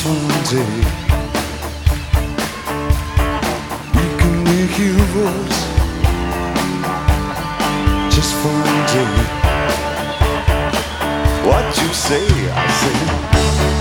one day we can make heroes. Just for one day. What you say, I say.